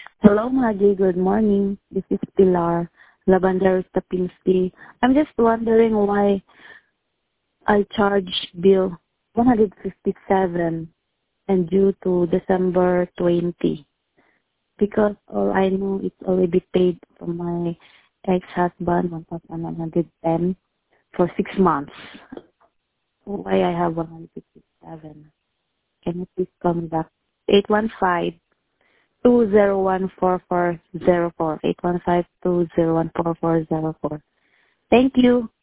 Hello, Maggie. Good morning. This is Pilar Labanderos Tapinski. I'm just wondering why I charge bill 157 and due to December 20 because all I know it's already paid from my ex-husband 1,110 for 6 months. Why I have 157? Can you please call me back? 815-201-4404. 815-201-4404. Thank you.